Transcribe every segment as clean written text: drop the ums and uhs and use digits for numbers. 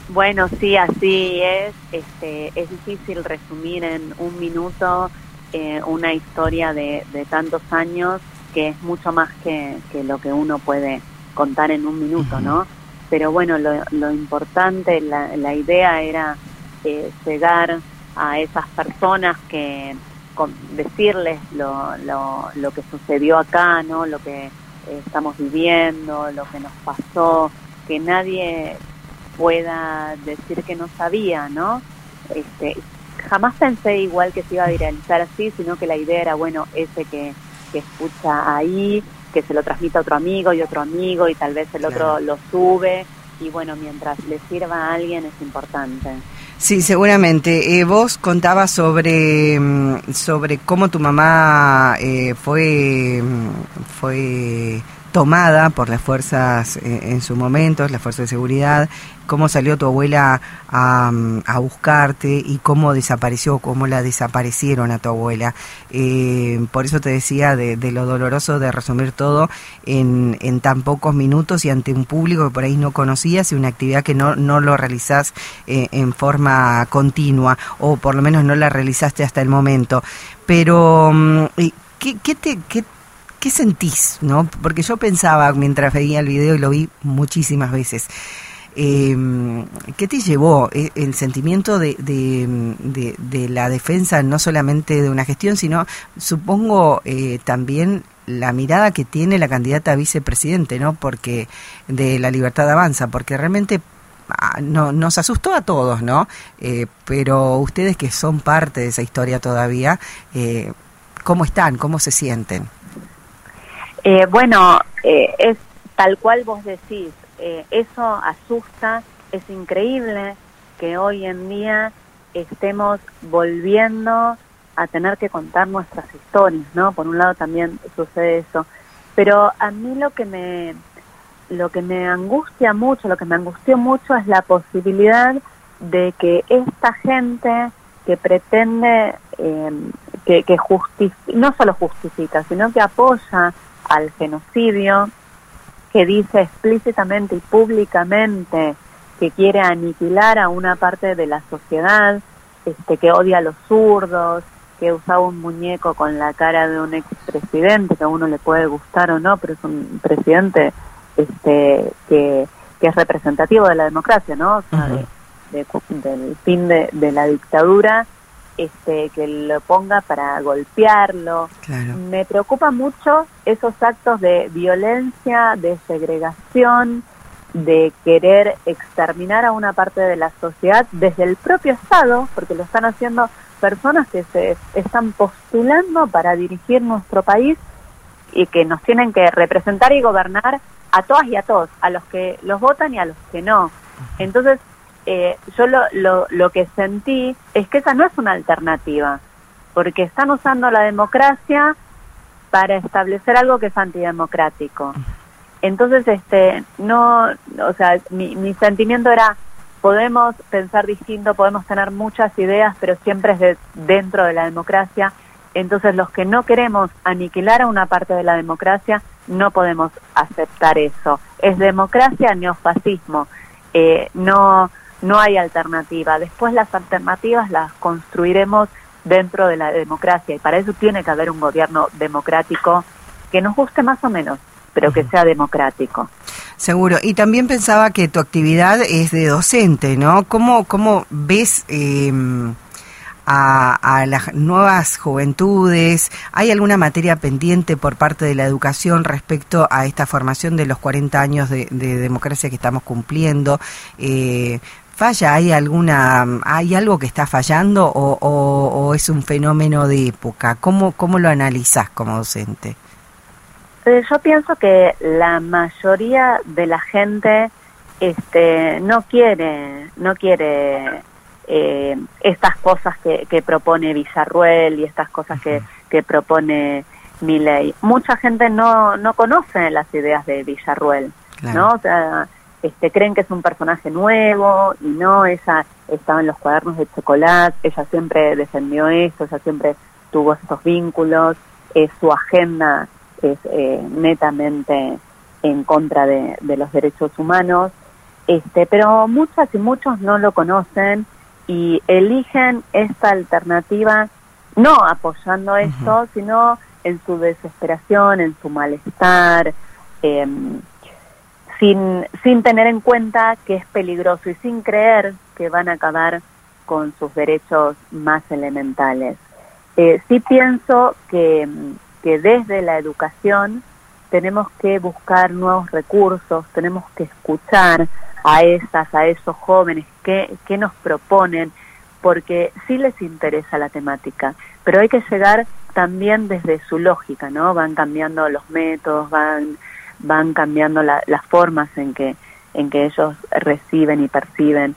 Bueno, sí, así es. Es difícil resumir en un minuto una historia de tantos años, que es mucho más que lo que uno puede contar en un minuto, Ujú. ¿no? Pero bueno, lo importante, la idea era llegar a esas personas, decirles lo que sucedió acá, ¿no? Lo que estamos viviendo, lo que nos pasó, que nadie pueda decir que no sabía, ¿no? Jamás pensé igual que se iba a viralizar así, sino que la idea era, bueno, ese que escucha ahí, que se lo transmita a otro amigo y tal vez el Claro. otro lo sube, y bueno, mientras le sirva a alguien es importante. Sí, seguramente. Vos contabas sobre cómo tu mamá fue tomada por las fuerzas en su momento, las fuerzas de seguridad, cómo salió tu abuela a buscarte y cómo desapareció, cómo la desaparecieron a tu abuela. Por eso te decía de lo doloroso de resumir todo en tan pocos minutos y ante un público que por ahí no conocías y una actividad que no lo realizás en forma continua, o por lo menos no la realizaste hasta el momento. Pero, ¿qué sentís, no? Porque yo pensaba mientras veía el video, y lo vi muchísimas veces, ¿qué te llevó el sentimiento de la defensa, no solamente de una gestión, sino, supongo, también la mirada que tiene la candidata a vicepresidente, ¿no? Porque de La Libertad Avanza, porque realmente nos asustó a todos, ¿no? Pero ustedes, que son parte de esa historia todavía, ¿cómo están? ¿Cómo se sienten? Bueno, es tal cual vos decís, eso asusta. Es increíble que hoy en día estemos volviendo a tener que contar nuestras historias, ¿no? Por un lado también sucede eso, pero a mí lo que me angustia mucho, lo que me angustió mucho, es la posibilidad de que esta gente que pretende, no solo justifica, sino que apoya al genocidio, que dice explícitamente y públicamente que quiere aniquilar a una parte de la sociedad, que odia a los zurdos, que usaba un muñeco con la cara de un expresidente, que a uno le puede gustar o no, pero es un presidente que es representativo de la democracia, ¿no? O sea, del fin de la dictadura, que lo ponga para golpearlo. Claro. Me preocupa mucho esos actos de violencia, de segregación, de querer exterminar a una parte de la sociedad desde el propio Estado, porque lo están haciendo personas que se están postulando para dirigir nuestro país y que nos tienen que representar y gobernar a todas y a todos, a los que los votan y a los que no. Entonces, yo lo que sentí es que esa no es una alternativa, porque están usando la democracia para establecer algo que es antidemocrático. Entonces, no, o sea, mi sentimiento era: podemos pensar distinto, podemos tener muchas ideas, pero siempre es dentro de la democracia. Entonces, los que no queremos aniquilar a una parte de la democracia, no podemos aceptar eso. Es democracia, neofascismo. No hay alternativa. Después las alternativas las construiremos dentro de la democracia, y para eso tiene que haber un gobierno democrático que nos guste más o menos, pero que sea democrático. Seguro. Y también pensaba que tu actividad es de docente, ¿no? ¿Cómo ves a las nuevas juventudes? ¿Hay alguna materia pendiente por parte de la educación respecto a esta formación de los 40 años de democracia que estamos cumpliendo? ¿Falla? ¿Hay algo que está fallando o es un fenómeno de época? ¿Cómo lo analizás como docente? Yo pienso que la mayoría de la gente no quiere estas cosas que propone Villarruel y estas cosas que propone Milei. Mucha gente no conoce las ideas de Villarruel, claro, ¿no? O sea, creen que es un personaje nuevo, y no, ella estaba en los cuadernos de chocolate, ella siempre defendió eso, ella siempre tuvo estos vínculos, su agenda es netamente en contra de los derechos humanos. Pero muchas y muchos no lo conocen y eligen esta alternativa no apoyando esto, sino en su desesperación, en su malestar, sin tener en cuenta que es peligroso y sin creer que van a acabar con sus derechos más elementales. Sí pienso que desde la educación tenemos que buscar nuevos recursos, tenemos que escuchar a esos jóvenes que nos proponen, porque sí les interesa la temática, pero hay que llegar también desde su lógica, ¿no? Van cambiando los métodos, van cambiando las formas en que ellos reciben y perciben,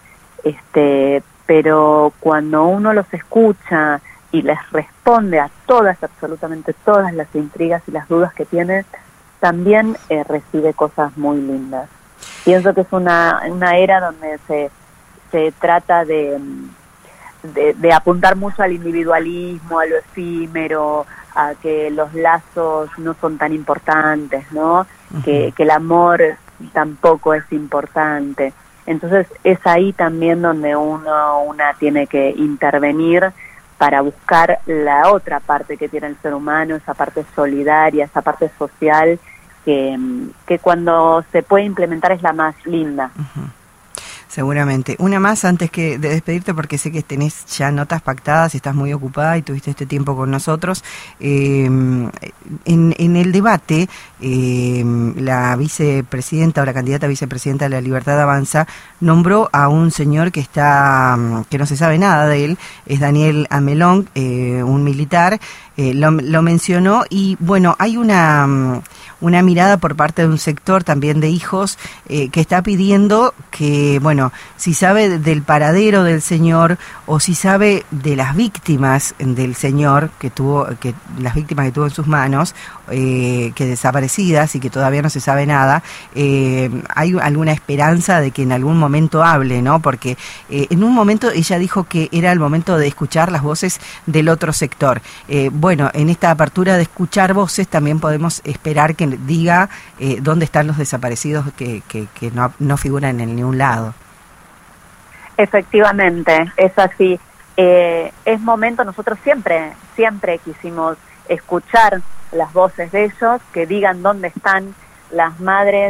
pero cuando uno los escucha y les responde a absolutamente todas las intrigas y las dudas que tienen, también recibe cosas muy lindas. Pienso que es una era donde se trata de apuntar mucho al individualismo, a lo efímero, a que los lazos no son tan importantes, ¿no? Que el amor tampoco es importante. Entonces es ahí también donde una tiene que intervenir para buscar la otra parte que tiene el ser humano, esa parte solidaria, esa parte social, que cuando se puede implementar es la más linda. Seguramente. Una más antes de despedirte, porque sé que tenés ya notas pactadas y estás muy ocupada y tuviste este tiempo con nosotros. En el debate, la vicepresidenta o la candidata a vicepresidenta de La Libertad Avanza nombró a un señor que no se sabe nada de él, es Daniel Amelón, un militar, lo mencionó y bueno, hay una mirada por parte de un sector también de hijos que está pidiendo que, bueno, si sabe del paradero del señor o si sabe de las víctimas del señor las víctimas que tuvo en sus manos, que desaparecidas y que todavía no se sabe nada, hay alguna esperanza de que en algún momento hable, ¿no? Porque en un momento ella dijo que era el momento de escuchar las voces del otro sector. Bueno, en esta apertura de escuchar voces también podemos esperar que diga dónde están los desaparecidos que no figuran en ningún lado. Efectivamente, es así. Es momento, nosotros siempre quisimos escuchar las voces de ellos, que digan dónde están las madres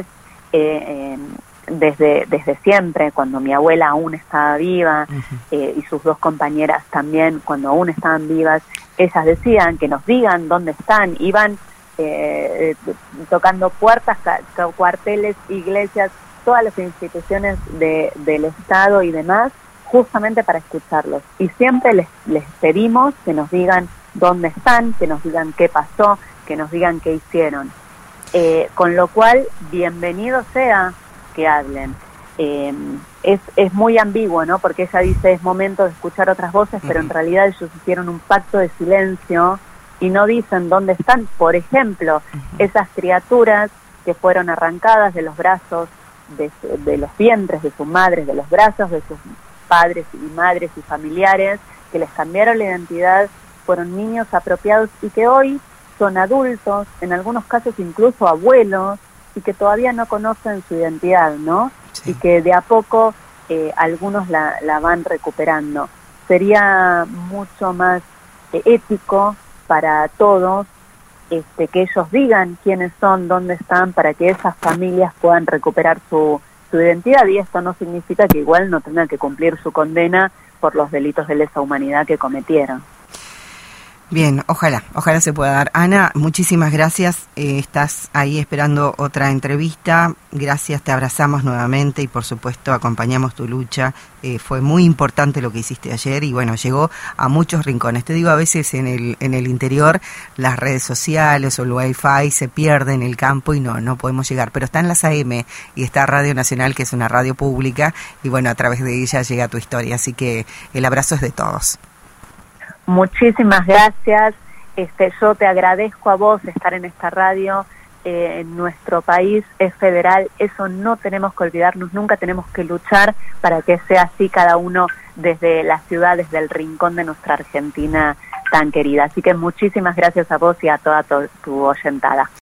desde siempre, cuando mi abuela aún estaba viva, y sus dos compañeras también, cuando aún estaban vivas, ellas decían que nos digan dónde están, iban tocando puertas, cuarteles, iglesias, todas las instituciones del Estado y demás, justamente para escucharlos. Y siempre les pedimos que nos digan dónde están, que nos digan qué pasó, que nos digan qué hicieron. Con lo cual, bienvenido sea que hablen. Es muy ambiguo, ¿no? Porque ella dice es momento de escuchar otras voces, pero en realidad ellos hicieron un pacto de silencio y no dicen dónde están. Por ejemplo, esas criaturas que fueron arrancadas de los brazos, de los vientres de sus madres, de los brazos de sus padres y madres y familiares, que les cambiaron la identidad, fueron niños apropiados y que hoy son adultos, en algunos casos incluso abuelos, y que todavía no conocen su identidad, ¿no? Sí. Y que de a poco algunos la van recuperando. Sería mucho más ético para todos que ellos digan quiénes son, dónde están, para que esas familias puedan recuperar su identidad, y esto no significa que igual no tengan que cumplir su condena por los delitos de lesa humanidad que cometieron. Bien, ojalá se pueda dar. Ana, muchísimas gracias. Estás ahí esperando otra entrevista. Gracias, te abrazamos nuevamente y por supuesto acompañamos tu lucha. Fue muy importante lo que hiciste ayer y bueno, llegó a muchos rincones. Te digo, a veces en el interior las redes sociales o el Wi-Fi se pierden en el campo y no podemos llegar. Pero está en las AM y está Radio Nacional, que es una radio pública, y bueno, a través de ella llega tu historia. Así que el abrazo es de todos. Muchísimas gracias. Yo te agradezco a vos estar en esta radio. En nuestro país es federal, eso no tenemos que olvidarnos, nunca tenemos que luchar para que sea así, cada uno desde la ciudad, desde el rincón de nuestra Argentina tan querida. Así que muchísimas gracias a vos y a toda tu oyentada.